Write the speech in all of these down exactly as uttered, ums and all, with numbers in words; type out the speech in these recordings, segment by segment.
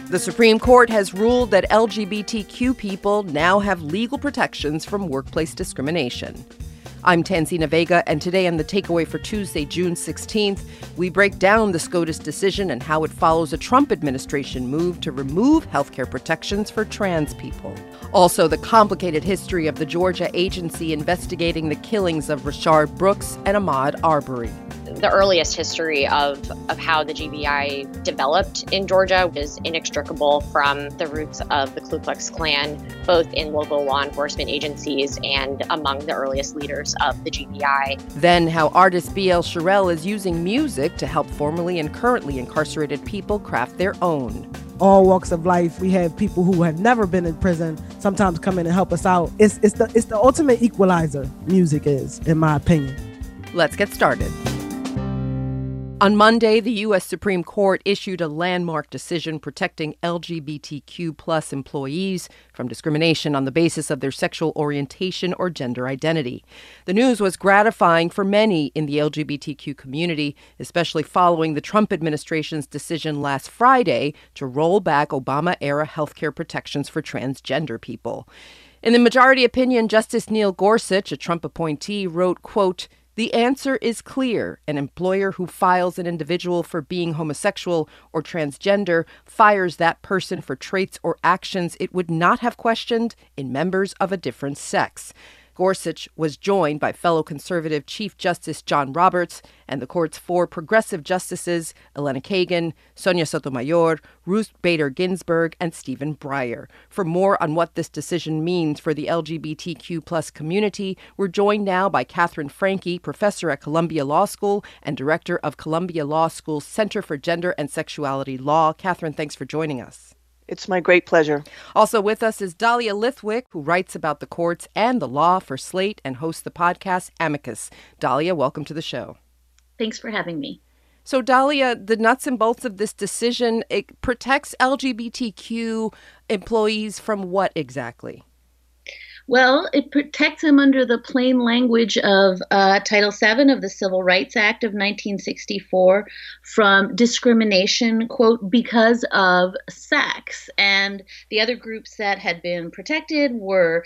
The Supreme Court has ruled that L G B T Q people now have legal protections from workplace discrimination. I'm Tanzina Vega, and today on The Takeaway for Tuesday, June sixteenth, we break down the SCOTUS decision and how it follows a Trump administration move to remove health care protections for trans people. Also, the complicated history of the Georgia agency investigating the killings of Rayshard Brooks and Ahmaud Arbery. The earliest history of, of how the G B I developed in Georgia is inextricable from the roots of the Ku Klux Klan, both in local law enforcement agencies and among the earliest leaders of the G B I. Then how artist B L Cherelle is using music to help formerly and currently incarcerated people craft their own. All walks of life. We have people who have never been in prison sometimes come in and help us out. It's, it's, the, it's the ultimate equalizer, music is, in my opinion. Let's get started. On Monday, the U S Supreme Court issued a landmark decision protecting L G B T Q plus employees from discrimination on the basis of their sexual orientation or gender identity. The news was gratifying for many in the L G B T Q community, especially following the Trump administration's decision last Friday to roll back Obama-era healthcare protections for transgender people. In the majority opinion, Justice Neil Gorsuch, a Trump appointee, wrote, quote, "The answer is clear. An employer who files an individual for being homosexual or transgender fires that person for traits or actions it would not have questioned in members of a different sex." Gorsuch was joined by fellow conservative Chief Justice John Roberts and the court's four progressive justices, Elena Kagan, Sonia Sotomayor, Ruth Bader Ginsburg, and Stephen Breyer. For more on what this decision means for the L G B T Q plus community, we're joined now by Katherine Franke, professor at Columbia Law School and director of Columbia Law School's Center for Gender and Sexuality Law. Katherine, thanks for joining us. It's my great pleasure. Also with us is Dahlia Lithwick, who writes about the courts and the law for Slate and hosts the podcast Amicus. Dahlia, welcome to the show. Thanks for having me. So, Dahlia, the nuts and bolts of this decision, it protects L G B T Q employees from what exactly? Well, it protects them under the plain language of uh, Title seven of the Civil Rights Act of nineteen sixty-four from discrimination, quote, because of sex. And the other groups that had been protected were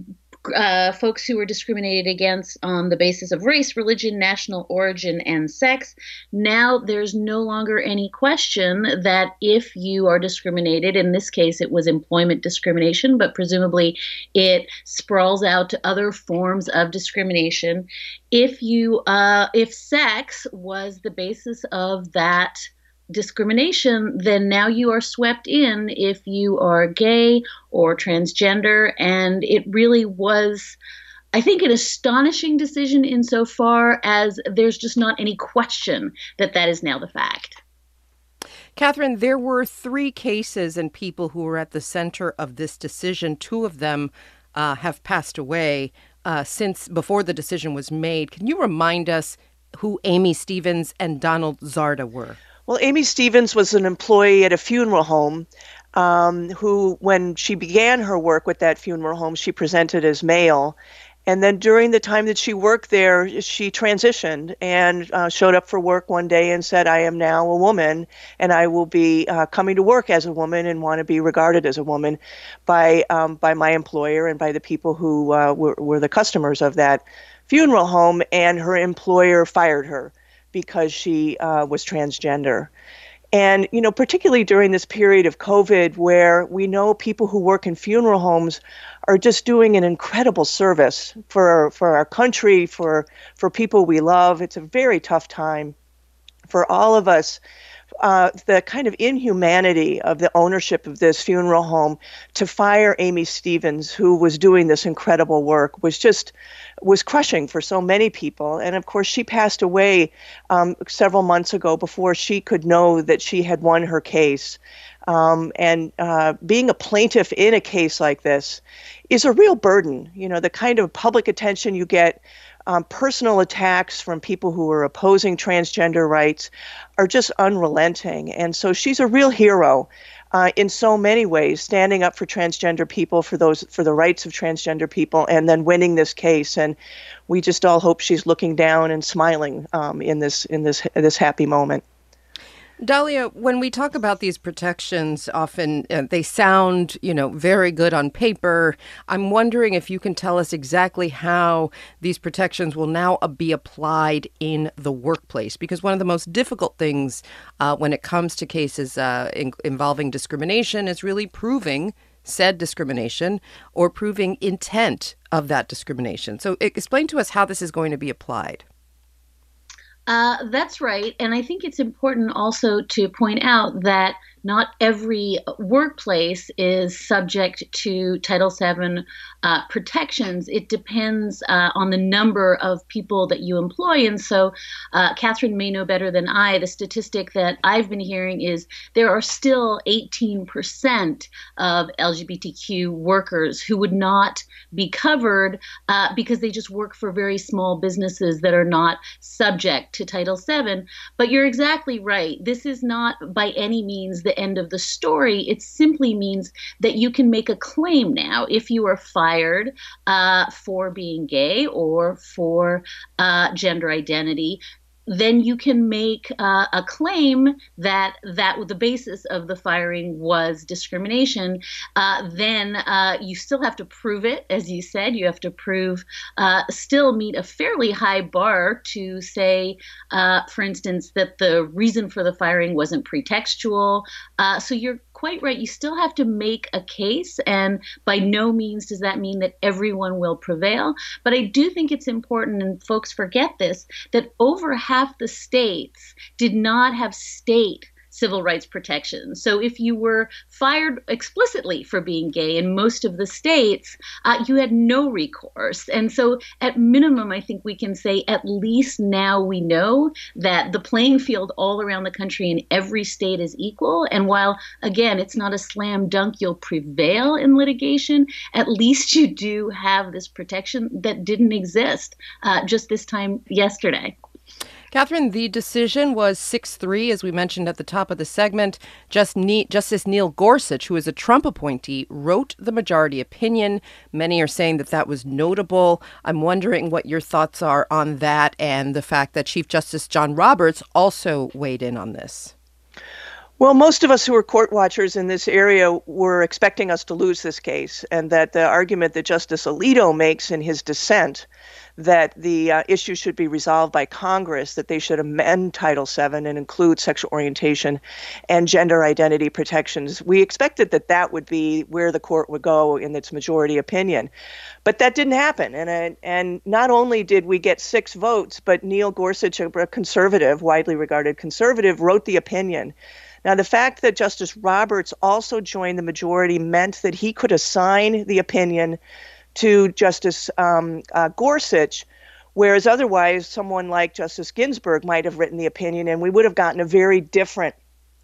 Uh, folks who were discriminated against on the basis of race, religion, national origin, and sex. Now there's no longer any question that if you are discriminated, in this case it was employment discrimination, but presumably it sprawls out to other forms of discrimination. If you, uh, if sex was the basis of that discrimination, then now you are swept in if you are gay or transgender. And it really was, I think, an astonishing decision insofar as there's just not any question that that is now the fact. Katherine, there were three cases and people who were at the center of this decision. Two of them uh, have passed away uh, since before the decision was made. Can you remind us who Amy Stevens and Donald Zarda were? Well, Amy Stevens was an employee at a funeral home um, who, when she began her work with that funeral home, she presented as male. And then during the time that she worked there, she transitioned and uh, showed up for work one day and said, "I am now a woman, and I will be uh, coming to work as a woman and want to be regarded as a woman by um, by my employer and by the people who uh, were, were the customers of that funeral home." And her employer fired her because she uh, was transgender. And, you know, particularly during this period of COVID, where we know people who work in funeral homes are just doing an incredible service for for our country, for for people we love. It's a very tough time for all of us. Uh, the kind of inhumanity of the ownership of this funeral home to fire Amy Stevens, who was doing this incredible work, was just was crushing for so many people. And of course, she passed away um, several months ago before she could know that she had won her case. Um, and uh, being a plaintiff in a case like this is a real burden. You know, the kind of public attention you get, um, personal attacks from people who are opposing transgender rights are just unrelenting. And so she's a real hero uh, in so many ways, standing up for transgender people, for those for the rights of transgender people, and then winning this case. And we just all hope she's looking down and smiling um, in this in this this happy moment. Dahlia, when we talk about these protections, often uh, they sound, you know, very good on paper. I'm wondering if you can tell us exactly how these protections will now uh, be applied in the workplace. Because one of the most difficult things uh, when it comes to cases uh, in- involving discrimination is really proving said discrimination or proving intent of that discrimination. So explain to us how this is going to be applied. Uh, that's right. And I think it's important also to point out that not every workplace is subject to Title seven uh, protections. It depends uh, on the number of people that you employ. And so uh, Catherine may know better than I, the statistic that I've been hearing is there are still eighteen percent of L G B T Q workers who would not be covered uh, because they just work for very small businesses that are not subject to Title seven. But you're exactly right. This is not by any means the end of the story. It simply means that you can make a claim now if you are fired uh, for being gay or for uh, gender identity. Then you can make uh, a claim that that the basis of the firing was discrimination. Uh, then uh, you still have to prove it, as you said. You have to prove, uh, still meet a fairly high bar to say, uh, for instance, that the reason for the firing wasn't pretextual. Uh, so you're quite right. You still have to make a case, and by no means does that mean that everyone will prevail. But I do think it's important, and folks forget this, that over half the states did not have state civil rights protections. So if you were fired explicitly for being gay in most of the states, uh, you had no recourse. And so at minimum, I think we can say at least now we know that the playing field all around the country in every state is equal. And while, again, it's not a slam dunk, you'll prevail in litigation, at least you do have this protection that didn't exist uh, just this time yesterday. Catherine, the decision was six three, as we mentioned at the top of the segment. Just ne- Justice Neil Gorsuch, who is a Trump appointee, wrote the majority opinion. Many are saying that that was notable. I'm wondering what your thoughts are on that and the fact that Chief Justice John Roberts also weighed in on this. Well, most of us who are court watchers in this area were expecting us to lose this case, and that the argument that Justice Alito makes in his dissent that the uh, issue should be resolved by Congress, that they should amend Title seven and include sexual orientation and gender identity protections. We expected that that would be where the court would go in its majority opinion. But that didn't happen. And, and not only did we get six votes, but Neil Gorsuch, a conservative, widely regarded conservative, wrote the opinion. Now, the fact that Justice Roberts also joined the majority meant that he could assign the opinion to Justice um, uh, Gorsuch, whereas otherwise someone like Justice Ginsburg might have written the opinion, and we would have gotten a very different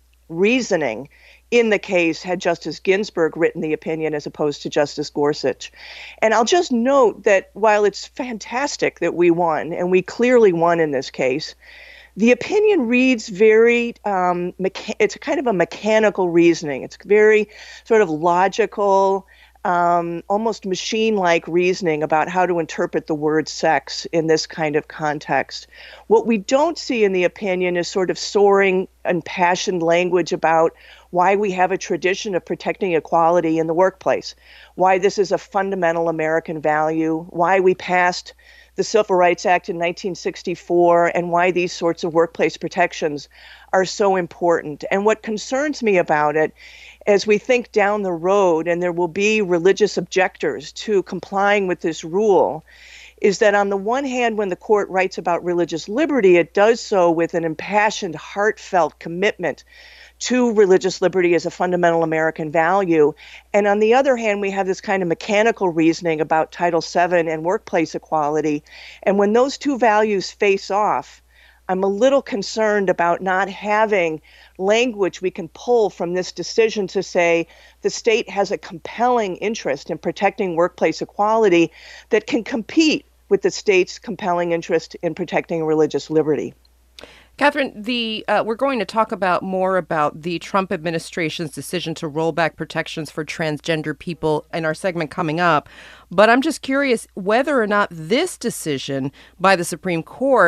reasoning in the case had Justice Ginsburg written the opinion as opposed to Justice Gorsuch. And I'll just note that while it's fantastic that we won, and we clearly won in this case, the opinion reads very, um, mecha- it's kind of a mechanical reasoning. It's very sort of logical, um, almost machine-like reasoning about how to interpret the word sex in this kind of context. What we don't see in the opinion is sort of soaring, impassioned language about why we have a tradition of protecting equality in the workplace, why this is a fundamental American value, why we passed the Civil Rights Act in nineteen sixty-four, and why these sorts of workplace protections are so important. And what concerns me about it, as we think down the road, and there will be religious objectors to complying with this rule, is that on the one hand, when the court writes about religious liberty, it does so with an impassioned, heartfelt commitment to religious liberty as a fundamental American value. And on the other hand, we have this kind of mechanical reasoning about Title seven and workplace equality. And when those two values face off, I'm a little concerned about not having language we can pull from this decision to say the state has a compelling interest in protecting workplace equality that can compete with the state's compelling interest in protecting religious liberty. Catherine, the uh, we're going to talk about more about the Trump administration's decision to roll back protections for transgender people in our segment coming up. But I'm just curious whether or not this decision by the Supreme Court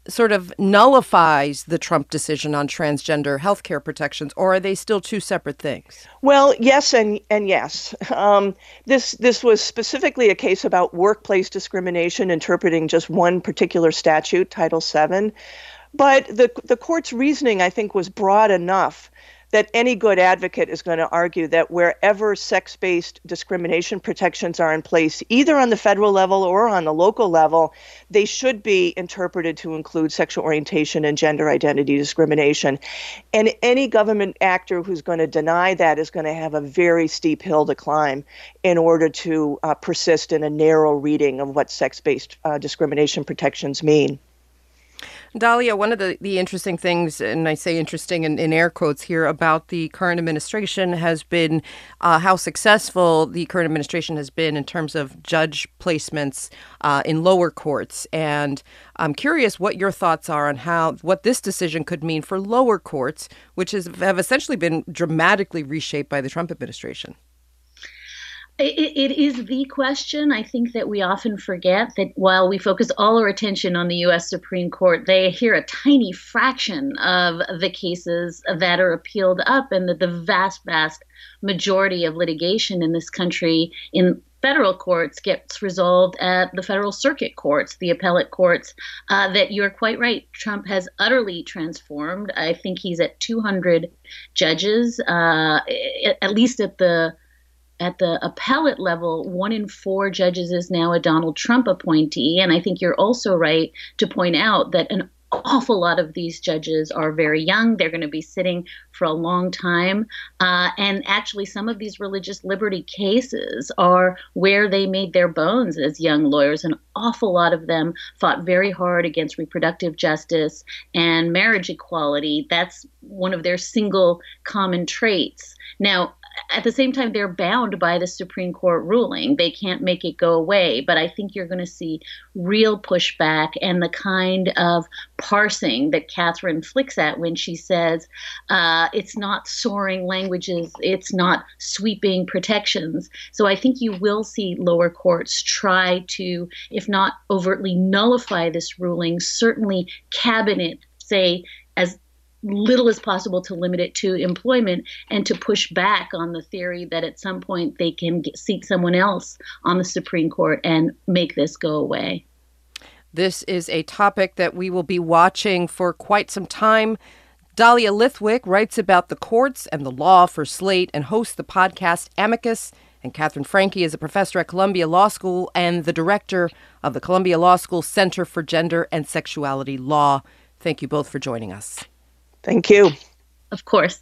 sort of nullifies the Trump decision on transgender healthcare protections, or are they still two separate things? Well, yes and and yes. Um, this this was specifically a case about workplace discrimination, interpreting just one particular statute, Title seven. But the the court's reasoning, I think, was broad enough that any good advocate is going to argue that wherever sex-based discrimination protections are in place, either on the federal level or on the local level, they should be interpreted to include sexual orientation and gender identity discrimination. And any government actor who's going to deny that is going to have a very steep hill to climb in order to uh, persist in a narrow reading of what sex-based uh, discrimination protections mean. Dahlia, one of the, the interesting things, and I say interesting in, in air quotes here, about the current administration has been uh, how successful the current administration has been in terms of judge placements uh, in lower courts. And I'm curious what your thoughts are on how what this decision could mean for lower courts, which is, have essentially been dramatically reshaped by the Trump administration. It, it is the question. I think that we often forget that while we focus all our attention on the U S Supreme Court, they hear a tiny fraction of the cases that are appealed up, and that the vast, vast majority of litigation in this country in federal courts gets resolved at the federal circuit courts, the appellate courts, uh, that you're quite right. Trump has utterly transformed. I think he's at two hundred judges, uh, at least at the At the appellate level. One in four judges is now a Donald Trump appointee. And I think you're also right to point out that an awful lot of these judges are very young. They're going to be sitting for a long time. Uh, and actually, some of these religious liberty cases are where they made their bones as young lawyers. An awful lot of them fought very hard against reproductive justice and marriage equality. That's one of their single common traits. Now, at the same time, they're bound by the Supreme Court ruling. They can't make it go away. But I think you're going to see real pushback and the kind of parsing that Catherine flicks at when she says uh, it's not soaring languages, it's not sweeping protections. So I think you will see lower courts try to, if not overtly nullify this ruling, certainly cabinet, say, as little as possible to limit it to employment, and to push back on the theory that at some point they can get, seat someone else on the Supreme Court and make this go away. This is a topic that we will be watching for quite some time. Dahlia Lithwick writes about the courts and the law for Slate and hosts the podcast Amicus. And Catherine Franke is a professor at Columbia Law School and the director of the Columbia Law School Center for Gender and Sexuality Law. Thank you both for joining us. Thank you. Of course.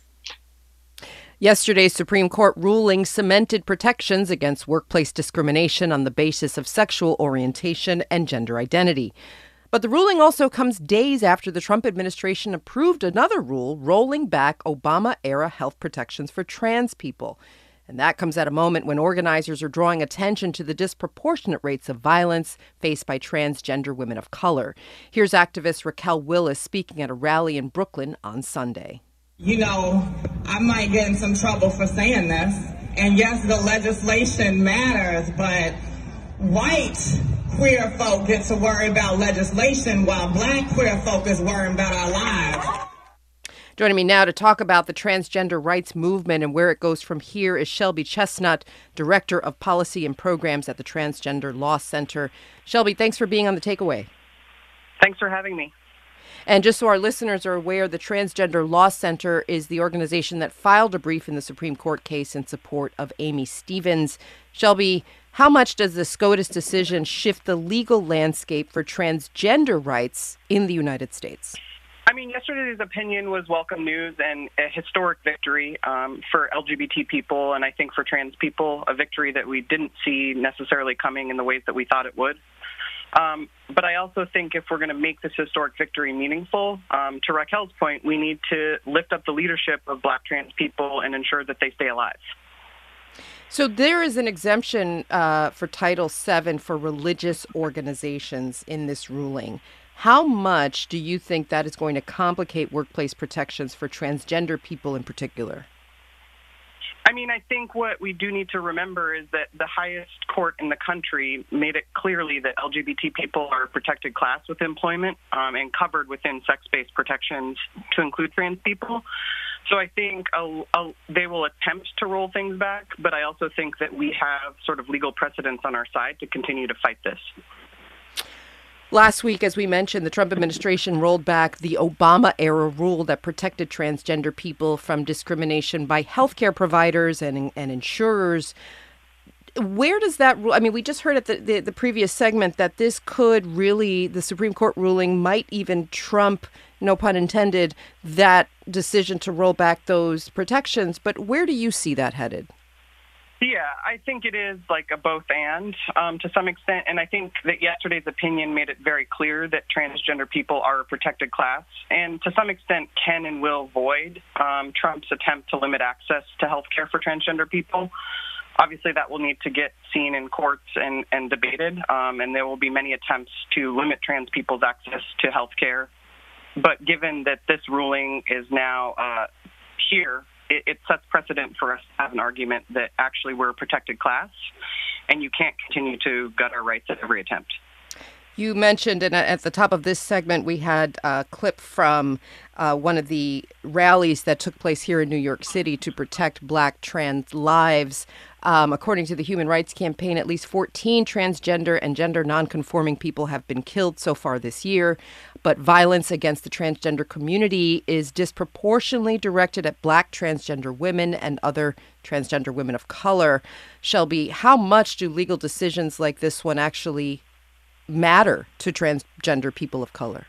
Yesterday's Supreme Court ruling cemented protections against workplace discrimination on the basis of sexual orientation and gender identity. But the ruling also comes days after the Trump administration approved another rule rolling back Obama-era health protections for trans people. And that comes at a moment when organizers are drawing attention to the disproportionate rates of violence faced by transgender women of color. Here's activist Raquel Willis speaking at a rally in Brooklyn on Sunday. You know, I might get in some trouble for saying this. And yes, the legislation matters, but white queer folk get to worry about legislation while black queer folk is worrying about our lives. Joining me now to talk about the transgender rights movement and where it goes from here is Shelby Chestnut, Director of Policy and Programs at the Transgender Law Center. Shelby, thanks for being on The Takeaway. Thanks for having me. And just so our listeners are aware, the Transgender Law Center is the organization that filed a brief in the Supreme Court case in support of Amy Stevens. Shelby, how much does the SCOTUS decision shift the legal landscape for transgender rights in the United States? I mean, yesterday's opinion was welcome news and a historic victory um, for L G B T people, and I think for trans people, a victory that we didn't see necessarily coming in the ways that we thought it would. Um, but I also think if we're going to make this historic victory meaningful, um, to Raquel's point, we need to lift up the leadership of Black trans people and ensure that they stay alive. So there is an exemption uh, for Title seven for religious organizations in this ruling. How much do you think that is going to complicate workplace protections for transgender people in particular? I mean, I think what we do need to remember is that the highest court in the country made it clearly that L G B T people are a protected class with employment um, and covered within sex-based protections to include trans people. So I think a, a, they will attempt to roll things back, but I also think that we have sort of legal precedents on our side to continue to fight this. Last week, as we mentioned, the Trump administration rolled back the Obama-era rule that protected transgender people from discrimination by healthcare providers and, and insurers. Where does that rule? I mean, we just heard at the, the, the previous segment that this could really, the Supreme Court ruling might even trump, no pun intended, that decision to roll back those protections. But where do you see that headed? Yeah, I think it is like a both and um, to some extent. And I think that yesterday's opinion made it very clear that transgender people are a protected class and to some extent can and will void um, Trump's attempt to limit access to health care for transgender people. Obviously, that will need to get seen in courts and, and debated, um, and there will be many attempts to limit trans people's access to health care. But given that this ruling is now uh, here, it, it sets precedent for us to have an argument that actually we're a protected class, and you can't continue to gut our rights at every attempt. You mentioned, and at the top of this segment, we had a clip from uh, one of the rallies that took place here in New York City to protect Black trans lives. Um, according to the Human Rights Campaign, at least fourteen transgender and gender nonconforming people have been killed so far this year. But violence against the transgender community is disproportionately directed at Black transgender women and other transgender women of color. Shelby, how much do legal decisions like this one actually matter to transgender people of color?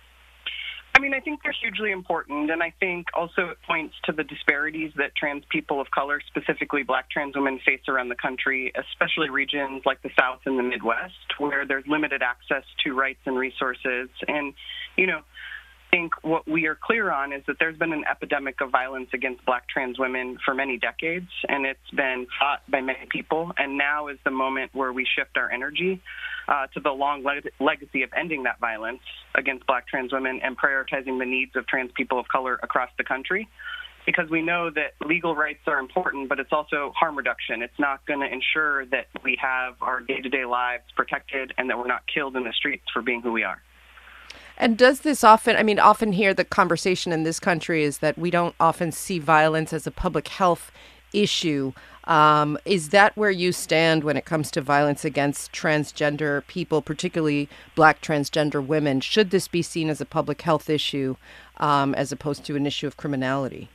I mean, I think they're hugely important, and I think also it points to the disparities that trans people of color, specifically Black trans women, face around the country, especially regions like the South and the Midwest, where there's limited access to rights and resources. And, you know, I think what we are clear on is that there's been an epidemic of violence against Black trans women for many decades, and it's been fought by many people. And now is the moment where we shift our energy uh, to the long leg- legacy of ending that violence against Black trans women and prioritizing the needs of trans people of color across the country. Because we know that legal rights are important, but it's also harm reduction. It's not going to ensure that we have our day-to-day lives protected and that we're not killed in the streets for being who we are. And does this often, I mean, often here the conversation in this country is that we don't often see violence as a public health issue. Um, is that where you stand when it comes to violence against transgender people, particularly Black transgender women? Should this be seen as a public health issue um, as opposed to an issue of criminality?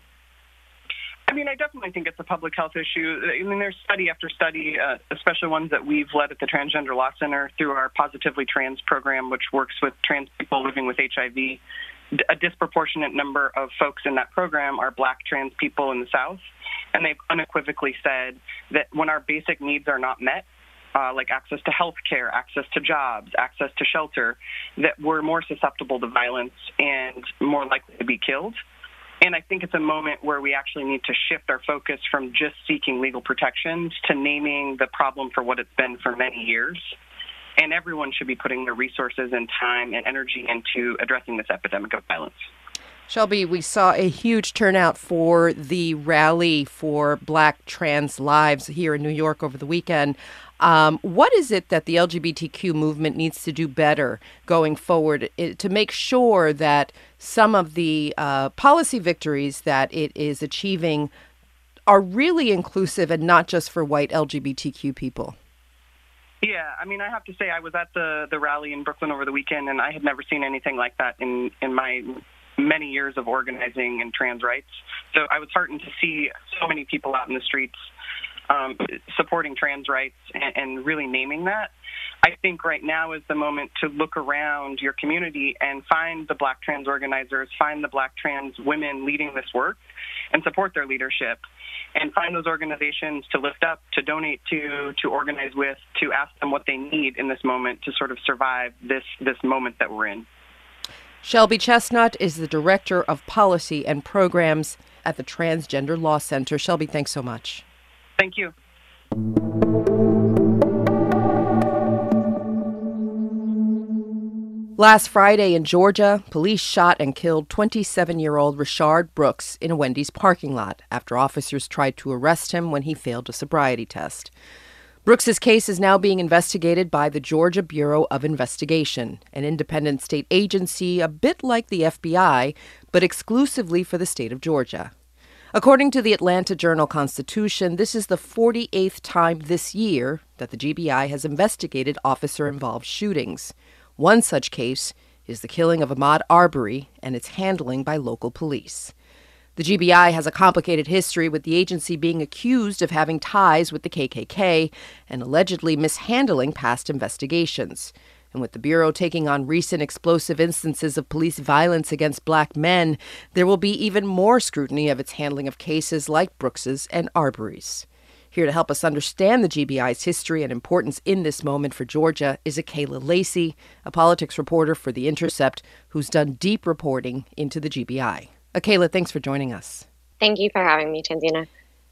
I mean, I definitely think it's a public health issue. I mean, there's study after study, uh, especially ones that we've led at the Transgender Law Center through our Positively Trans program, which works with trans people living with H I V. A disproportionate number of folks in that program are Black trans people in the South, and they've unequivocally said that when our basic needs are not met, uh, like access to health care, access to jobs, access to shelter, that we're more susceptible to violence and more likely to be killed. And I think it's a moment where we actually need to shift our focus from just seeking legal protections to naming the problem for what it's been for many years. And everyone should be putting their resources and time and energy into addressing this epidemic of violence. Shelby, we saw a huge turnout for the rally for Black trans lives here in New York over the weekend. Um, what is it that the L G B T Q movement needs to do better going forward to make sure that some of the uh, policy victories that it is achieving are really inclusive and not just for white L G B T Q people? Yeah, I mean, I have to say I was at the, the rally in Brooklyn over the weekend, and I had never seen anything like that in, in my many years of organizing in trans rights. So I was heartened to see so many people out in the streets um, supporting trans rights and, and really naming that. I think right now is the moment to look around your community and find the Black trans organizers, find the Black trans women leading this work and support their leadership, and find those organizations to lift up, to donate to, to organize with, to ask them what they need in this moment to sort of survive this, this moment that we're in. Shelby Chestnut is the Director of Policy and Programs at the Transgender Law Center. Shelby, thanks so much. Thank you. Last Friday in Georgia, police shot and killed twenty-seven-year-old Rayshard Brooks in a Wendy's parking lot after officers tried to arrest him when he failed a sobriety test. Brooks's case is now being investigated by the Georgia Bureau of Investigation, an independent state agency a bit like the F B I, but exclusively for the state of Georgia. According to the Atlanta Journal-Constitution, this is the forty-eighth time this year that the G B I has investigated officer-involved shootings. One such case is the killing of Ahmaud Arbery and its handling by local police. The G B I has a complicated history, with the agency being accused of having ties with the K K K and allegedly mishandling past investigations. And with the Bureau taking on recent explosive instances of police violence against black men, there will be even more scrutiny of its handling of cases like Brooks's and Arbery's. Here to help us understand the G B I's history and importance in this moment for Georgia is Akayla Lacey, a politics reporter for The Intercept, who's done deep reporting into the G B I. Akayla, thanks for joining us. Thank you for having me, Tanzina.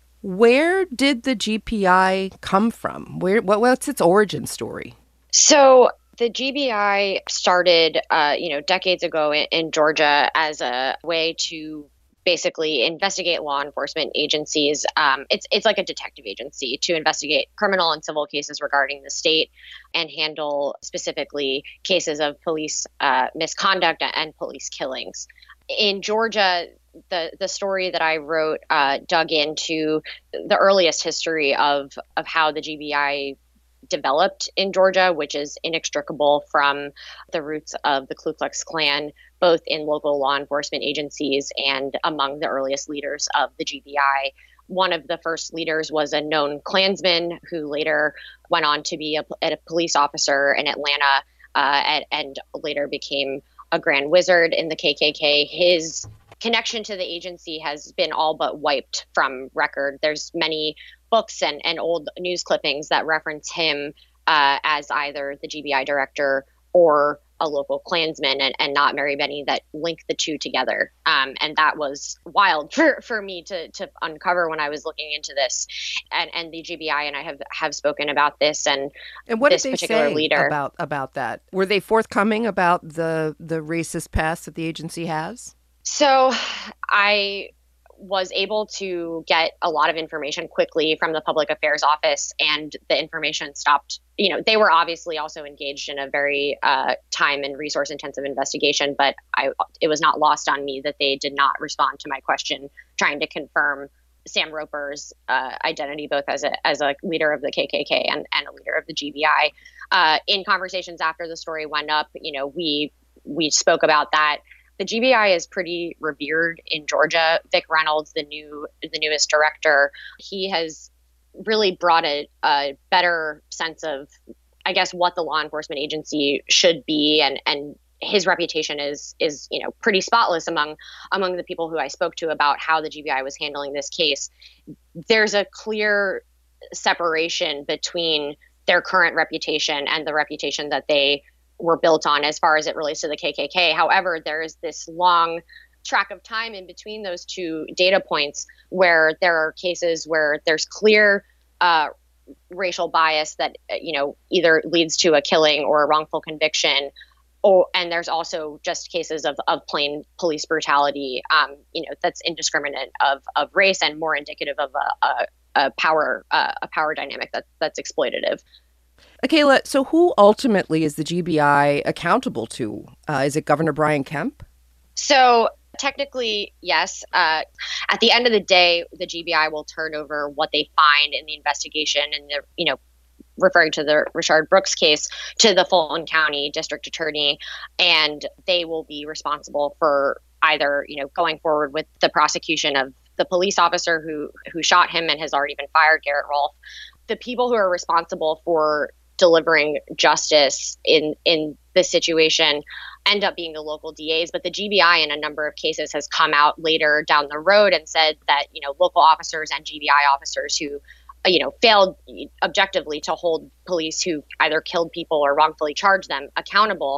Where did the G B I come from? Where, what, what's its origin story? So the G B I started, uh, you know, decades ago in, in Georgia as a way to basically investigate law enforcement agencies. Um, it's it's like a detective agency to investigate criminal and civil cases regarding the state and handle specifically cases of police uh, misconduct and police killings. In Georgia, the the story that I wrote uh, dug into the earliest history of of how the G B I developed in Georgia, which is inextricable from the roots of the Ku Klux Klan, both in local law enforcement agencies and among the earliest leaders of the G B I. One of the first leaders was a known Klansman who later went on to be a, a police officer in Atlanta uh, and, and later became a Grand Wizard in the K K K. His connection to the agency has been all but wiped from record. There's many books and, and old news clippings that reference him uh, as either the G B I director or a local Klansman, and, and not very many that link the two together. Um, and that was wild for, for me to to uncover when I was looking into this. And and the G B I and I have, have spoken about this and, and what this did they particular say leader. about about that? Were they forthcoming about the the racist past that the agency has? So I was able to get a lot of information quickly from the public affairs office, and the information stopped. You know, they were obviously also engaged in a very uh, time and resource intensive investigation, but I, it was not lost on me that they did not respond to my question trying to confirm Sam Roper's uh, identity, both as a as a leader of the K K K and, and a leader of the G B I. Uh, in conversations after the story went up, you know, we we spoke about that. The G B I is pretty revered in Georgia. Vic Reynolds, the new, the newest director, he has really brought a, a better sense of, I guess, what the law enforcement agency should be, and and his reputation is is you know pretty spotless among among the people who I spoke to about how the G B I was handling this case. There's a clear separation between their current reputation and the reputation that they were built on as far as it relates to the K K K. However, there is this long track of time in between those two data points where there are cases where there's clear uh, racial bias that, you know, either leads to a killing or a wrongful conviction. Or, and there's also just cases of, of plain police brutality, um, you know, that's indiscriminate of, of race and more indicative of a, a, a power uh, a power dynamic that, that's exploitative. Akayla, so who ultimately is the G B I accountable to? Uh, is it Governor Brian Kemp? So technically, yes. Uh, at the end of the day, the G B I will turn over what they find in the investigation and the, you know, referring to the Rayshard Brooks case to the Fulton County District Attorney, and they will be responsible for either, you know, going forward with the prosecution of the police officer who who shot him and has already been fired, Garrett Rolfe. The people who are responsible for delivering justice in in this situation end up being the local D As, but the G B I in a number of cases has come out later down the road and said that, you know, local officers and G B I officers who, you know, failed objectively to hold police who either killed people or wrongfully charged them accountable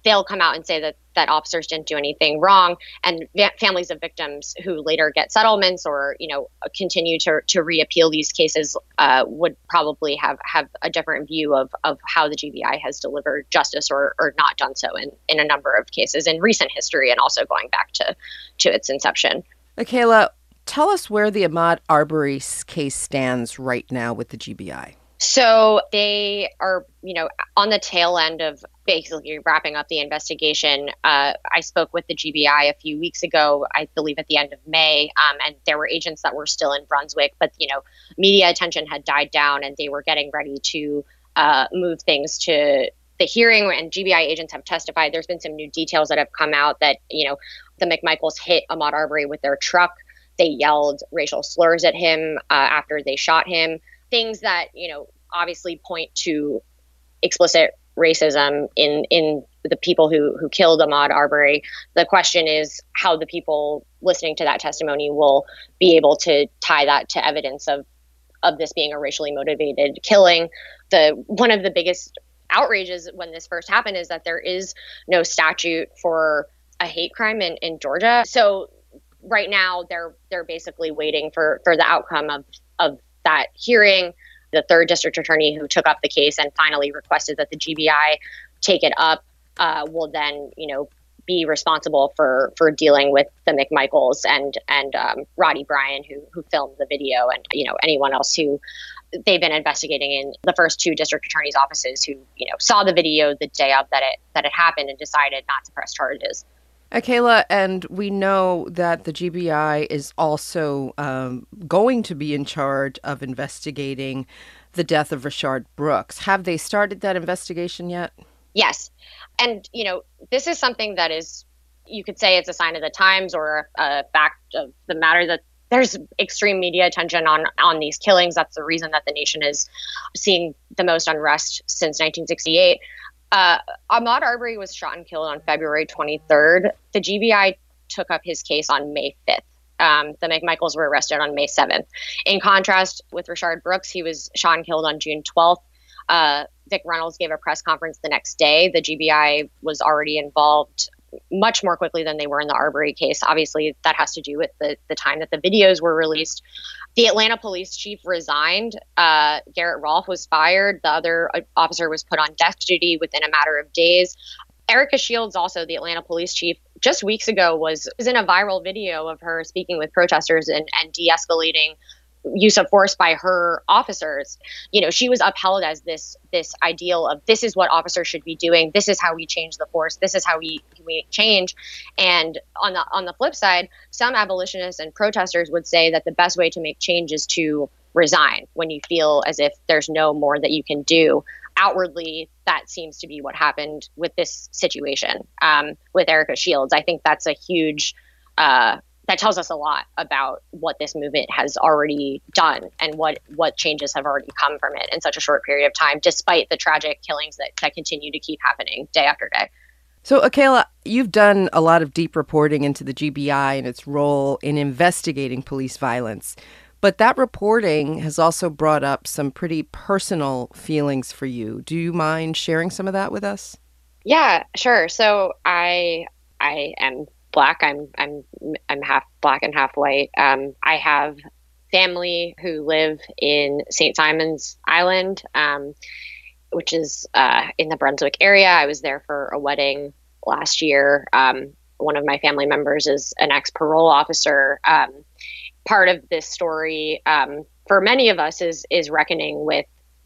they'll come out and say that that officers didn't do anything wrong, and va- families of victims who later get settlements or, you know, continue to to reappeal these cases uh, would probably have, have a different view of, of how the G B I has delivered justice or, or not done so in, in a number of cases in recent history, and also going back to, to its inception. Akayla, tell us where the Ahmaud Arbery case stands right now with the G B I. So they are, you know, on the tail end of basically wrapping up the investigation. Uh, I spoke with the G B I a few weeks ago, I believe at the end of May, um, and there were agents that were still in Brunswick, but, you know, media attention had died down and they were getting ready to uh, move things to the hearing, and G B I agents have testified. There's been some new details that have come out that, you know, the McMichaels hit Ahmaud Arbery with their truck. They yelled racial slurs at him uh, after they shot him. Things that, you know, obviously point to explicit racism in, in the people who, who killed Ahmaud Arbery. The question is how the people listening to that testimony will be able to tie that to evidence of, of this being a racially motivated killing. The one of the biggest outrages when this first happened is that there is no statute for a hate crime in, in Georgia. So right now they're they're basically waiting for, for the outcome of, of that hearing. The third district attorney who took up the case and finally requested that the G B I take it up uh, will then, you know, be responsible for for dealing with the McMichaels and and um, Roddy Bryan, who who filmed the video, and, you know, anyone else who they've been investigating in the first two district attorneys' offices who, you know, saw the video the day of that it that it happened and decided not to press charges. Akayla, and we know that the G B I is also um, going to be in charge of investigating the death of Rayshard Brooks. Have they started that investigation yet? Yes. And, you know, this is something that is, you could say it's a sign of the times or a fact of the matter that there's extreme media attention on, on these killings. That's the reason that the nation is seeing the most unrest since nineteen sixty-eight. Uh, Ahmaud Arbery was shot and killed on February twenty-third. The G B I took up his case on May fifth. Um, the McMichaels were arrested on May seventh. In contrast with Rayshard Brooks, he was shot and killed on June twelfth. Uh, Vic Reynolds gave a press conference the next day. The G B I was already involved much more quickly than they were in the Arbery case. Obviously, that has to do with the, the time that the videos were released. The Atlanta police chief resigned. Uh, Garrett Rolfe was fired. The other officer was put on desk duty within a matter of days. Erica Shields, also the Atlanta police chief, just weeks ago was, was in a viral video of her speaking with protesters and, and de-escalating use of force by her officers. You know, she was upheld as this this ideal of this is what officers should be doing. This is how we change the force. This is how we we change. And on the on the flip side, some abolitionists and protesters would say that the best way to make change is to resign when you feel as if there's no more that you can do. Outwardly, that seems to be what happened with this situation um, with Erica Shields. I think that's a huge uh, that tells us a lot about what this movement has already done and what, what changes have already come from it in such a short period of time, despite the tragic killings that, that continue to keep happening day after day. So, Akayla, you've done a lot of deep reporting into the G B I and its role in investigating police violence. But that reporting has also brought up some pretty personal feelings for you. Do you mind sharing some of that with us? Yeah, sure. So I I am Black. I'm I'm I'm half Black and half white. Um, I have family who live in Saint Simons Island, um, which is uh, in the Brunswick area. I was there for a wedding last year. Um, one of my family members is an ex-parole officer. Um, part of this story um, for many of us is is reckoning with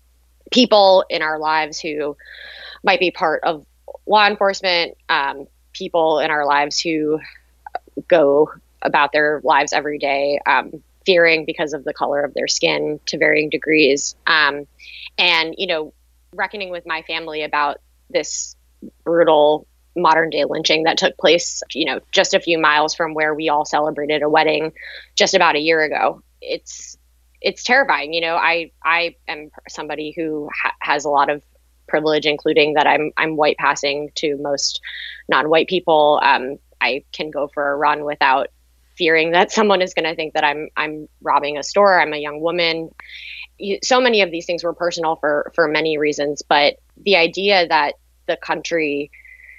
people in our lives who might be part of law enforcement, um, people in our lives who go about their lives every day, um, fearing because of the color of their skin to varying degrees. Um, and, you know, reckoning with my family about this brutal modern day lynching that took place, you know, just a few miles from where we all celebrated a wedding just about a year ago. It's, it's terrifying. You know, I, I am somebody who ha- has a lot of privilege, including that I'm I'm white passing to most non-white people. Um, I can go for a run without fearing that someone is going to think that I'm I'm robbing a store. I'm a young woman. So many of these things were personal for for many reasons, but the idea that the country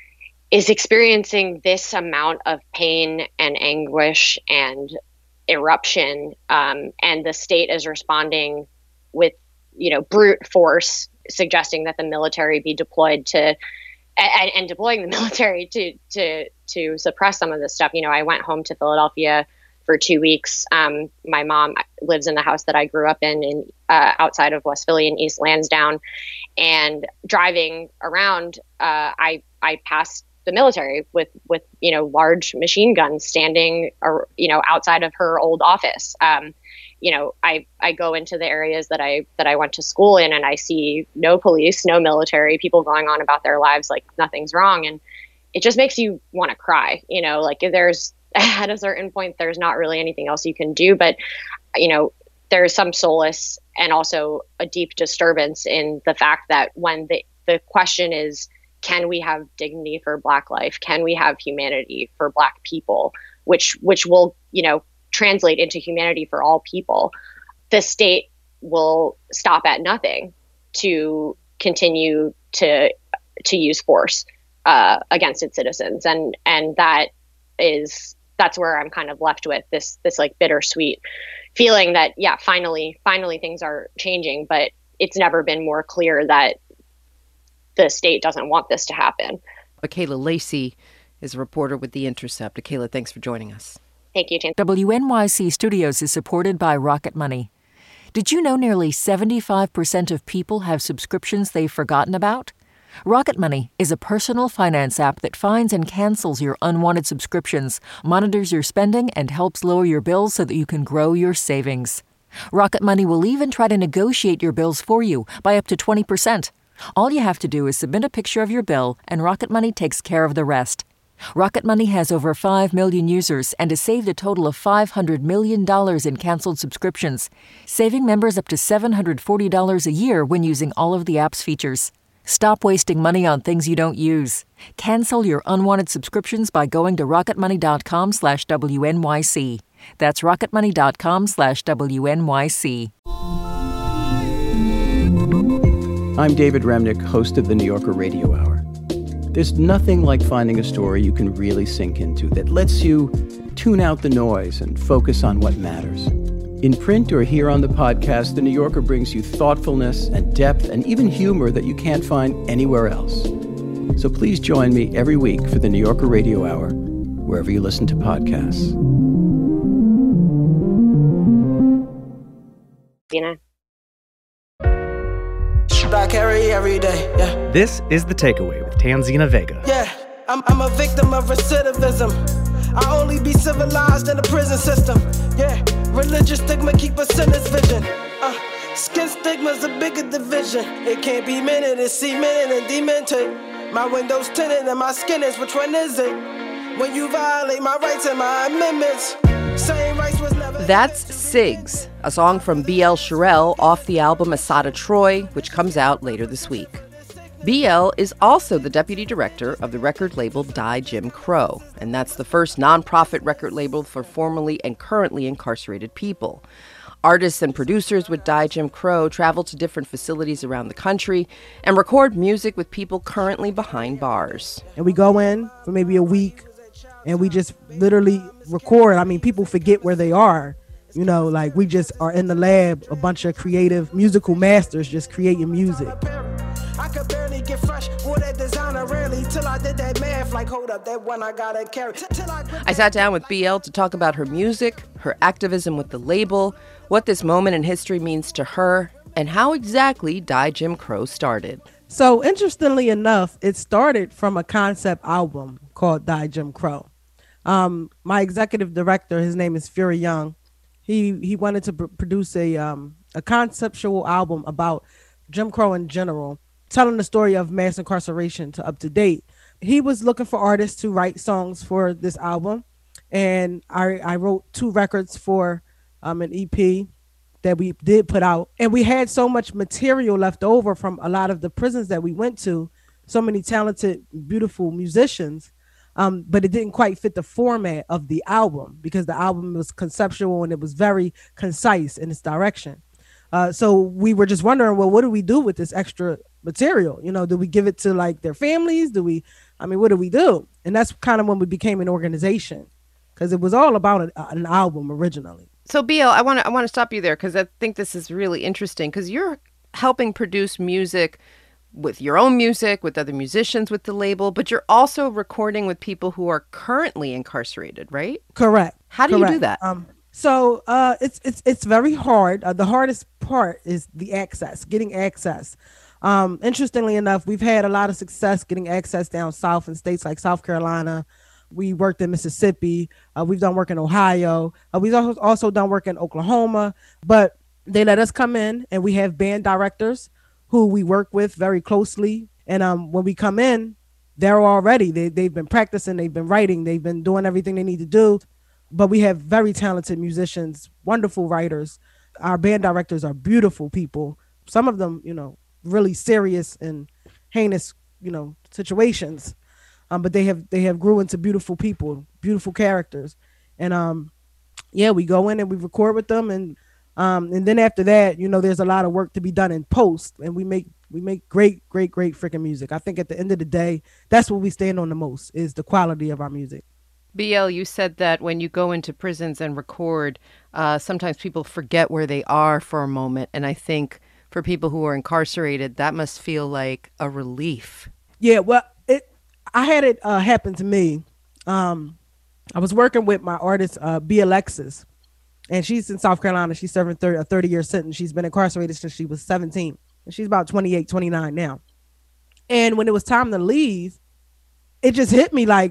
is experiencing this amount of pain and anguish and eruption, um, and the state is responding with, you know, brute force, suggesting that the military be deployed to, and, and deploying the military to to to suppress some of this stuff. You know, I went home to Philadelphia for two weeks. Um, my mom lives in the house that I grew up in, in uh, outside of West Philly in East Lansdowne, and driving around, uh, I I passed the military with, with, you know, large machine guns standing, or, you know, outside of her old office. Um, you know, I, I go into the areas that I, that I went to school in, and I see no police, no military, people going on about their lives like nothing's wrong. And it just makes you want to cry, you know, like if there's at a certain point, there's not really anything else you can do, but, you know, there's some solace and also a deep disturbance in the fact that when the, the question is, can we have dignity for Black life? Can we have humanity for Black people, which which will, you know, translate into humanity for all people? The state will stop at nothing to continue to to use force uh, against its citizens, and and that is that's where I'm kind of left with this this like bittersweet feeling that yeah, finally finally things are changing, but it's never been more clear that the state doesn't want this to happen. Akayla Lacey is a reporter with The Intercept. Akayla, thanks for joining us. Thank you, Tim. W N Y C Studios is supported by Rocket Money. Did you know nearly seventy-five percent of people have subscriptions they've forgotten about? Rocket Money is a personal finance app that finds and cancels your unwanted subscriptions, monitors your spending, and helps lower your bills so that you can grow your savings. Rocket Money will even try to negotiate your bills for you by up to twenty percent. All you have to do is submit a picture of your bill, and Rocket Money takes care of the rest. Rocket Money has over five million users and has saved a total of five hundred million dollars in canceled subscriptions, saving members up to seven hundred forty dollars a year when using all of the app's features. Stop wasting money on things you don't use. Cancel your unwanted subscriptions by going to rocketmoney.com slash WNYC. That's rocketmoney.com slash WNYC. I'm David Remnick, host of the New Yorker Radio Hour. There's nothing like finding a story you can really sink into that lets you tune out the noise and focus on what matters. In print or here on the podcast, The New Yorker brings you thoughtfulness and depth and even humor that you can't find anywhere else. So please join me every week for the New Yorker Radio Hour, wherever you listen to podcasts. You know? I carry every day, yeah. This is The Takeaway with Tanzina Vega. Yeah, I'm, I'm a victim of recidivism. I only be civilized in the prison system. Yeah, religious stigma keep us in this vision. Uh, skin stigma's a bigger division. It can't be minted, it's cemented and demented. My window's tinted and my skin is, which one is it? When you violate my rights and my amendments. Same rights was never... That's Sigs, a song from B L Cherelle off the album Assata Troy, which comes out later this week. B L is also the deputy director of the record label Die Jim Crow, and that's the first nonprofit record label for formerly and currently incarcerated people. Artists and producers with Die Jim Crow travel to different facilities around the country and record music with people currently behind bars. And we go in for maybe a week, and we just literally record. I mean, people forget where they are. You know, like we just are in the lab, a bunch of creative musical masters just creating music. I could barely get fresh with that designer rarely till I did that math like hold up that one I gotta carry. I, I sat down with B L to talk about her music, her activism with the label, what this moment in history means to her, and how exactly Die Jim Crow started. So interestingly enough, it started from a concept album called Die Jim Crow. Um, my executive director, his name is Fury Young. He he wanted to pr- produce a um, a conceptual album about Jim Crow in general, telling the story of mass incarceration to up to date. He was looking for artists to write songs for this album, and I I wrote two records for um, an E P that we did put out, and we had so much material left over from a lot of the prisons that we went to, so many talented, beautiful musicians. Um, but it didn't quite fit the format of the album because the album was conceptual and it was very concise in its direction. Uh, so we were just wondering, well, what do we do with this extra material? You know, do we give it to like their families? Do we I mean, what do we do? And that's kind of when we became an organization, because it was all about a, an album originally. So, B L, I want to I want to stop you there because I think this is really interesting because you're helping produce music with your own music, with other musicians, with the label, but you're also recording with people who are currently incarcerated, right? Correct. How do Correct. you do that? Um, so uh, it's it's it's very hard. Uh, the hardest part is the access, getting access. Um, interestingly enough, we've had a lot of success getting access down south in states like South Carolina. We worked in Mississippi. Uh, we've done work in Ohio. Uh, we've also, also done work in Oklahoma. But they let us come in, and we have band directors who we work with very closely. And um, when we come in, they're already, they, they've been practicing, they've been writing, they've been doing everything they need to do. But we have very talented musicians, wonderful writers. Our band directors are beautiful people. Some of them, you know, really serious and heinous, you know, situations. Um, but they have they have grew into beautiful people, beautiful characters. And um, yeah, we go in and we record with them. And um, and then after that, you know, there's a lot of work to be done in post. And we make we make great, great, great freaking music. I think at the end of the day, that's what we stand on the most, is the quality of our music. B L, you said that when you go into prisons and record, uh, sometimes people forget where they are for a moment. And I think for people who are incarcerated, that must feel like a relief. Yeah, well, it I had it uh, happen to me. Um, I was working with my artist, uh, B. Alexis, and she's in South Carolina. She's serving thirty, a thirty-year sentence. She's been incarcerated since she was seventeen. And she's about twenty-eight, twenty-nine now. And when it was time to leave, it just hit me like,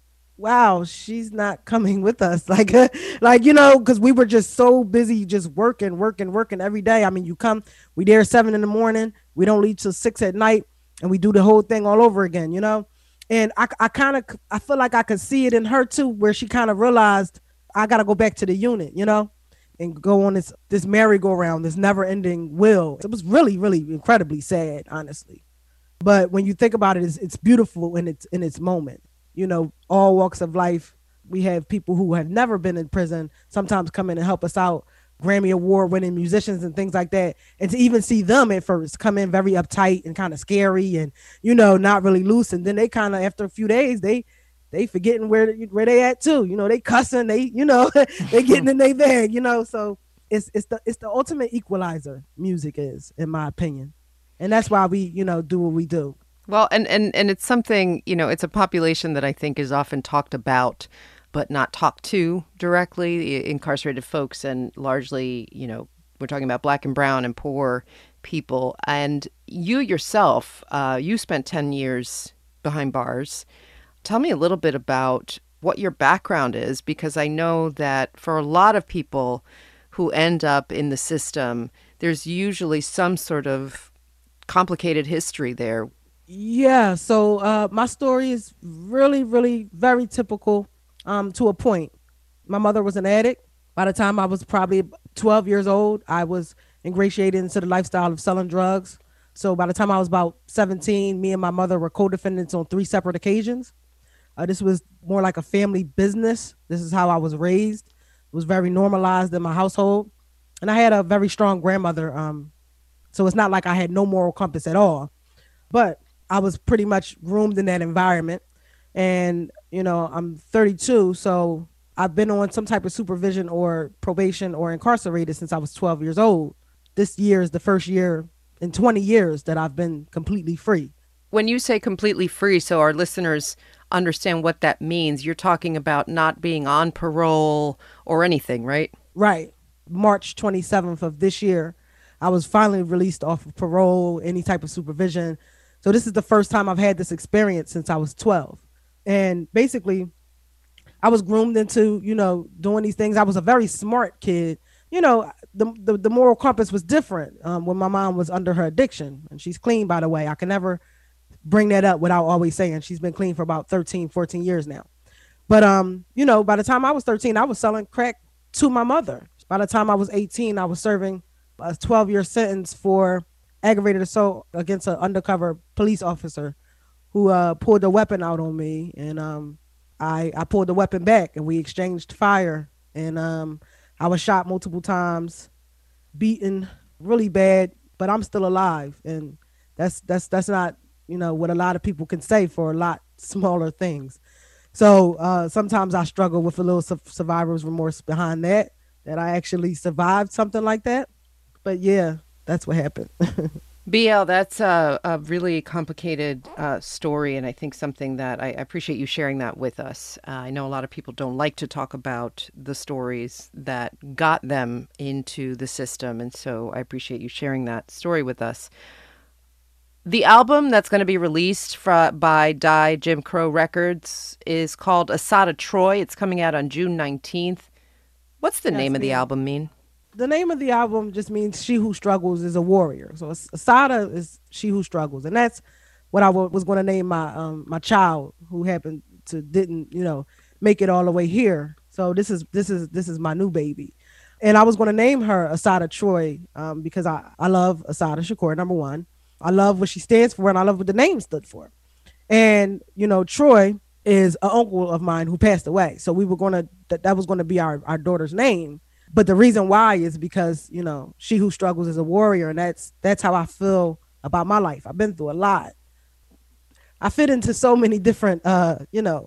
wow, she's not coming with us. Like, uh, like you know, because we were just so busy just working, working, working every day. I mean, you come, we there seven in the morning. We don't leave till six at night. And we do the whole thing all over again, you know? And I, I kind of, I feel like I could see it in her too, where she kind of realized I got to go back to the unit, you know, and go on this, this merry-go-round, this never ending wheel. It was really, really incredibly sad, honestly. But when you think about it, it's, it's beautiful in its, in its moment. You know, all walks of life. We have people who have never been in prison sometimes come in and help us out. Grammy Award winning musicians and things like that. And to even see them at first come in very uptight and kind of scary and, you know, not really loose. And then they kind of, after a few days, they they forgetting where where they at too. You know, they cussing, they, you know, they getting in their bag, you know. So it's it's the it's the ultimate equalizer, music is, in my opinion. And that's why we, you know, do what we do. Well, and, and, and it's something, you know, it's a population that I think is often talked about, but not talked to directly, incarcerated folks, and largely, you know, we're talking about Black and brown and poor people. And you yourself, uh, you spent ten years behind bars. Tell me a little bit about what your background is, because I know that for a lot of people who end up in the system, there's usually some sort of complicated history there. Yeah, so uh, my story is really, really very typical um, to a point. My mother was an addict. By the time I was probably twelve years old, I was ingratiated into the lifestyle of selling drugs. So by the time I was about seventeen, me and my mother were co-defendants on three separate occasions. Uh, this was more like a family business. This is how I was raised. It was very normalized in my household. And I had a very strong grandmother. Um, so it's not like I had no moral compass at all. But I was pretty much groomed in that environment. And, you know, I'm thirty-two, so I've been on some type of supervision or probation or incarcerated since I was twelve years old. This year is the first year in twenty years that I've been completely free. When you say completely free, so our listeners understand what that means, you're talking about not being on parole or anything, right? Right. March twenty-seventh of this year, I was finally released off of parole, any type of supervision. So this is the first time I've had this experience since I was twelve. And basically, I was groomed into, you know, doing these things. I was a very smart kid. You know, the the, the moral compass was different um, when my mom was under her addiction. And she's clean, by the way. I can never bring that up without always saying she's been clean for about thirteen, fourteen years now. But, um, you know, by the time I was thirteen, I was selling crack to my mother. By the time I was eighteen, I was serving a twelve-year sentence for aggravated assault against an undercover police officer who uh, pulled a weapon out on me. And um, I, I pulled the weapon back and we exchanged fire. And um, I was shot multiple times, beaten really bad, but I'm still alive. And that's that's that's not, you know, what a lot of people can say for a lot smaller things. So uh, sometimes I struggle with a little su- survivor's remorse behind that, that I actually survived something like that. But yeah, that's what happened. B L, that's a, a really complicated uh, story, and I think something that I, I appreciate you sharing that with us. Uh, I know a lot of people don't like to talk about the stories that got them into the system, and so I appreciate you sharing that story with us. The album that's going to be released fra- by Die Jim Crow Records is called Assata Troy. It's coming out on June nineteenth. What's the Yes, name of the ma'am. album mean? The name of the album just means she who struggles is a warrior. So Assata is she who struggles. And that's what I w- was going to name my um my child who happened to didn't, you know, make it all the way here. So this is this is this is my new baby. And I was going to name her Assata Troy um, because I, I love Assata Shakur, number one. I love what she stands for and I love what the name stood for. And, you know, Troy is an uncle of mine who passed away. So we were going to, that, that was going to be our, our daughter's name. But the reason why is because, you know, she who struggles is a warrior. And that's that's how I feel about my life. I've been through a lot. I fit into so many different, uh, you know,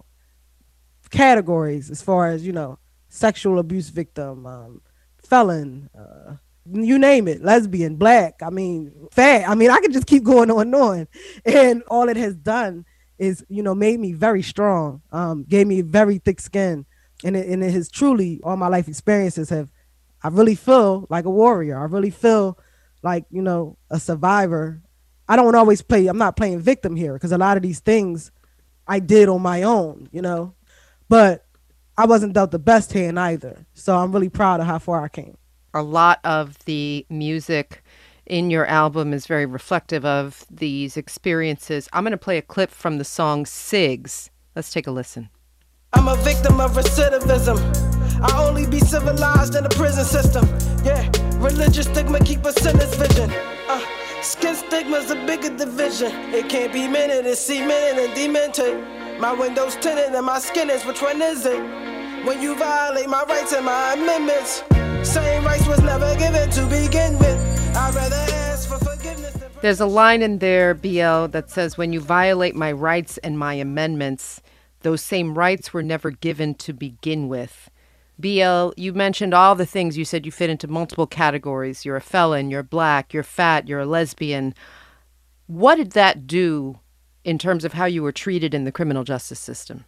categories as far as, you know, sexual abuse victim, um, felon, uh, you name it, lesbian, black, I mean, fat. I mean, I could just keep going on and on. And all it has done is, you know, made me very strong, um, gave me very thick skin. And it, and it has truly, all my life experiences have, I really feel like a warrior. I really feel like, you know, a survivor. I don't always play, I'm not playing victim here because a lot of these things I did on my own, you know, but I wasn't dealt the best hand either. So I'm really proud of how far I came. A lot of the music in your album is very reflective of these experiences. I'm going to play a clip from the song Sigs. Let's take a listen. I'm a victim of recidivism. I only be civilized in the prison system. Yeah, religious stigma keep us in this vision. Uh, skin stigma's a bigger division. It can't be minted, it's cemented and demented. My windows tinted and my skin is, which one is it? When you violate my rights and my amendments, same rights was never given to begin with. I'd rather ask for forgiveness than... There's a line in there, B L, that says, when you violate my rights and my amendments, those same rights were never given to begin with. B L, you mentioned all the things. You said you fit into multiple categories. You're a felon, you're black, you're fat, you're a lesbian. What did that do in terms of how you were treated in the criminal justice system?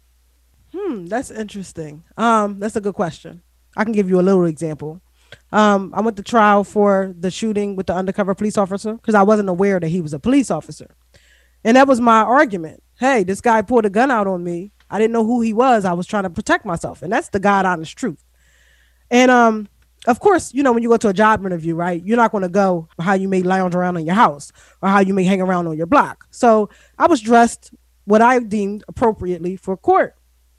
Hmm, that's interesting. Um, that's a good question. I can give you a little example. Um, I went to trial for the shooting with the undercover police officer because I wasn't aware that he was a police officer. And that was my argument. Hey, this guy pulled a gun out on me. I didn't know who he was. I was trying to protect myself. And that's the God honest truth. And um, of course, you know, when you go to a job interview, right, you're not going to go how you may lounge around in your house or how you may hang around on your block. So I was dressed what I deemed appropriately for court.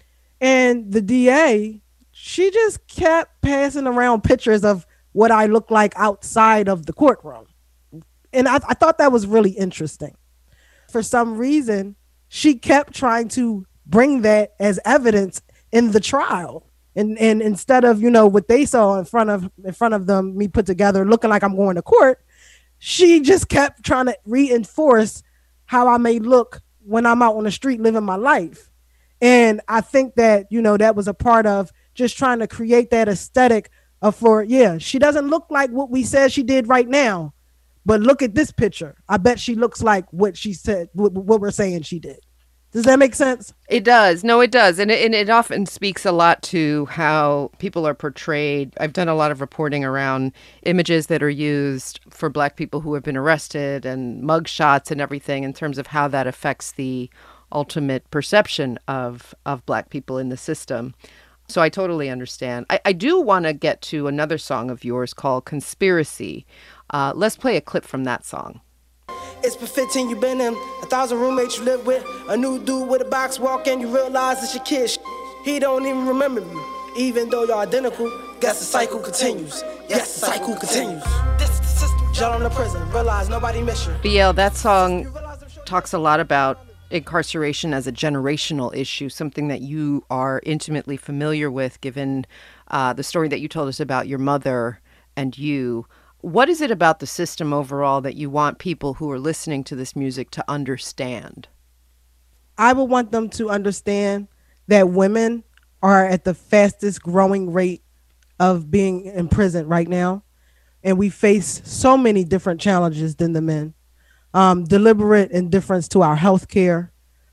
And the D A, she just kept passing around pictures of what I look like outside of the courtroom. And I, I thought that was really interesting. For some reason, she kept trying to bring that as evidence in the trial. And and instead of, you know, what they saw in front of in front of them, me put together looking like I'm going to court, she just kept trying to reinforce how I may look when I'm out on the street living my life. And I think that, you know, that was a part of just trying to create that aesthetic of for, yeah, she doesn't look like what we said she did right now, but look at this picture. I bet she looks like what she said, what, what we're saying she did. Does that make sense? It does. No, it does. And it, and it often speaks a lot to how people are portrayed. I've done a lot of reporting around images that are used for Black people who have been arrested and mugshots and everything in terms of how that affects the ultimate perception of, of Black people in the system. So I totally understand. I, I do want to get to another song of yours called Conspiracy. Uh, let's play a clip from that song. It's been fifteen, you been in a thousand roommates you live with. A new dude with a box walk in, you realize it's your kid. He don't even remember you, even though you're identical. Guess the cycle continues. Yes, the cycle continues. This is the system. Shut on the prison, realize nobody miss you. B L, that song talks a lot about incarceration as a generational issue, something that you are intimately familiar with, given uh, the story that you told us about your mother and you. What is it about the system overall that you want people who are listening to this music to understand? I would want them to understand that women are at the fastest growing rate of being in prison right now. And we face so many different challenges than the men. Um, deliberate indifference to our health care.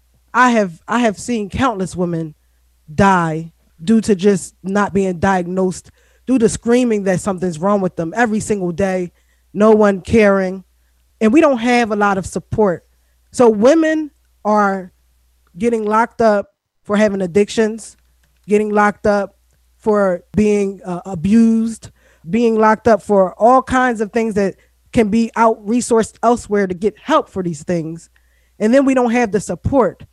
I have I have seen countless women die due to just not being diagnosed, due to screaming that something's wrong with them every single day, no one caring. And we don't have a lot of support. So women are getting locked up for having addictions, getting locked up for being uh, abused, being locked up for all kinds of things that can be out-resourced elsewhere to get help for these things. And then we don't have the support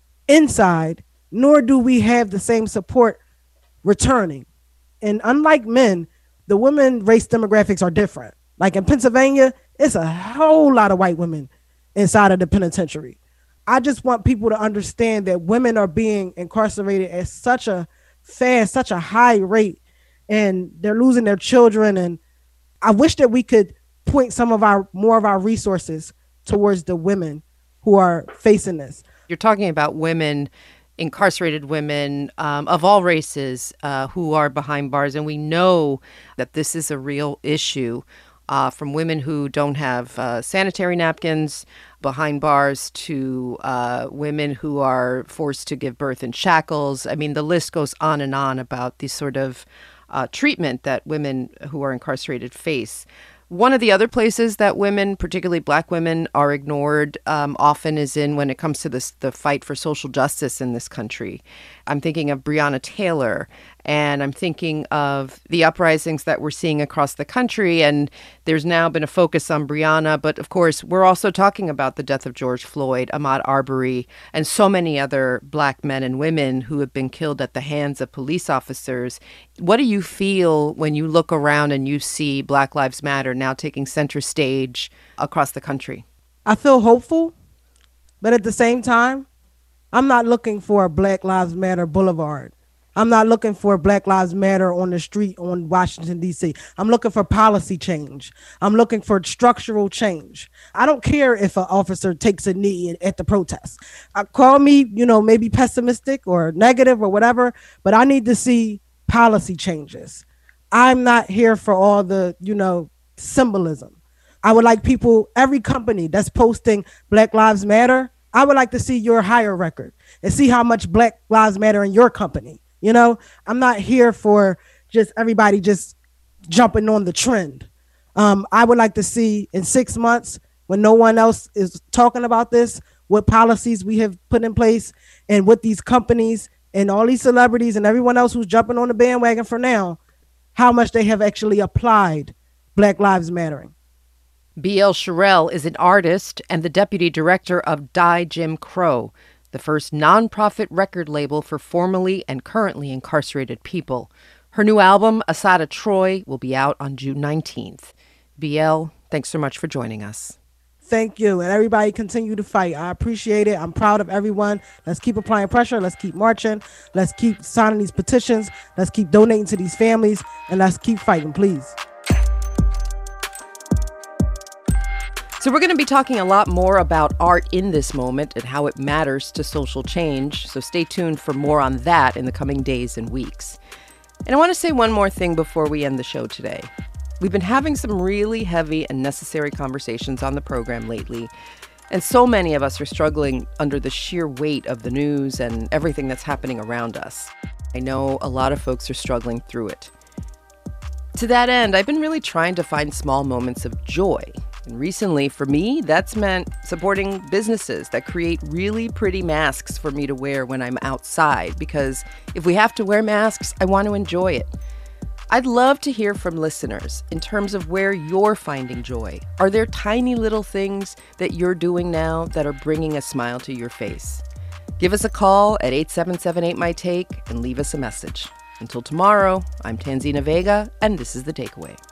inside, nor do we have the same support returning. And unlike men, the women race demographics are different. Like in Pennsylvania, it's a whole lot of white women inside of the penitentiary. I just want people to understand that women are being incarcerated at such a fast, such a high rate, and they're losing their children. And I wish that we could point some of our more of our resources towards the women who are facing this. You're talking about women, incarcerated women um, of all races uh, who are behind bars. And we know that this is a real issue, uh, from women who don't have uh, sanitary napkins behind bars to uh, women who are forced to give birth in shackles. I mean, the list goes on and on about the sort of uh, treatment that women who are incarcerated face. One of the other places that women, particularly Black women, are ignored um, often is in when it comes to this, the fight for social justice in this country. I'm thinking of Breonna Taylor, and I'm thinking of the uprisings that we're seeing across the country. And there's now been a focus on Breonna, but of course, we're also talking about the death of George Floyd, Ahmaud Arbery, and so many other Black men and women who have been killed at the hands of police officers. What do you feel when you look around and you see Black Lives Matter now taking center stage across the country? I feel hopeful, but at the same time, I'm not looking for a Black Lives Matter Boulevard. I'm not looking for Black Lives Matter on the street on Washington, D C. I'm looking for policy change. I'm looking for structural change. I don't care if an officer takes a knee at the protest. Uh, call me, you know, maybe pessimistic or negative or whatever, but I need to see policy changes. I'm not here for all the, you know, symbolism. I would like people, every company that's posting Black Lives Matter, I would like to see your hire record and see how much Black Lives Matter in your company. You know, I'm not here for just everybody just jumping on the trend. Um, I would like to see in six months when no one else is talking about this, what policies we have put in place and what these companies and all these celebrities and everyone else who's jumping on the bandwagon for now, how much they have actually applied Black Lives Mattering. B L Cherrelle is an artist and the deputy director of Die Jim Crow, the first nonprofit record label for formerly and currently incarcerated people. Her new album, Assata Troy, will be out on June nineteenth. B L, thanks so much for joining us. Thank you. And everybody continue to fight. I appreciate it. I'm proud of everyone. Let's keep applying pressure. Let's keep marching. Let's keep signing these petitions. Let's keep donating to these families. And let's keep fighting, please. So we're going to be talking a lot more about art in this moment and how it matters to social change. So stay tuned for more on that in the coming days and weeks. And I want to say one more thing before we end the show today. We've been having some really heavy and necessary conversations on the program lately, and so many of us are struggling under the sheer weight of the news and everything that's happening around us. I know a lot of folks are struggling through it. To that end, I've been really trying to find small moments of joy. And recently, for me, that's meant supporting businesses that create really pretty masks for me to wear when I'm outside, because if we have to wear masks, I want to enjoy it. I'd love to hear from listeners in terms of where you're finding joy. Are there tiny little things that you're doing now that are bringing a smile to your face? Give us a call at eight seven seven eight, M Y, T A K E and leave us a message. Until tomorrow, I'm Tanzina Vega, and this is The Takeaway.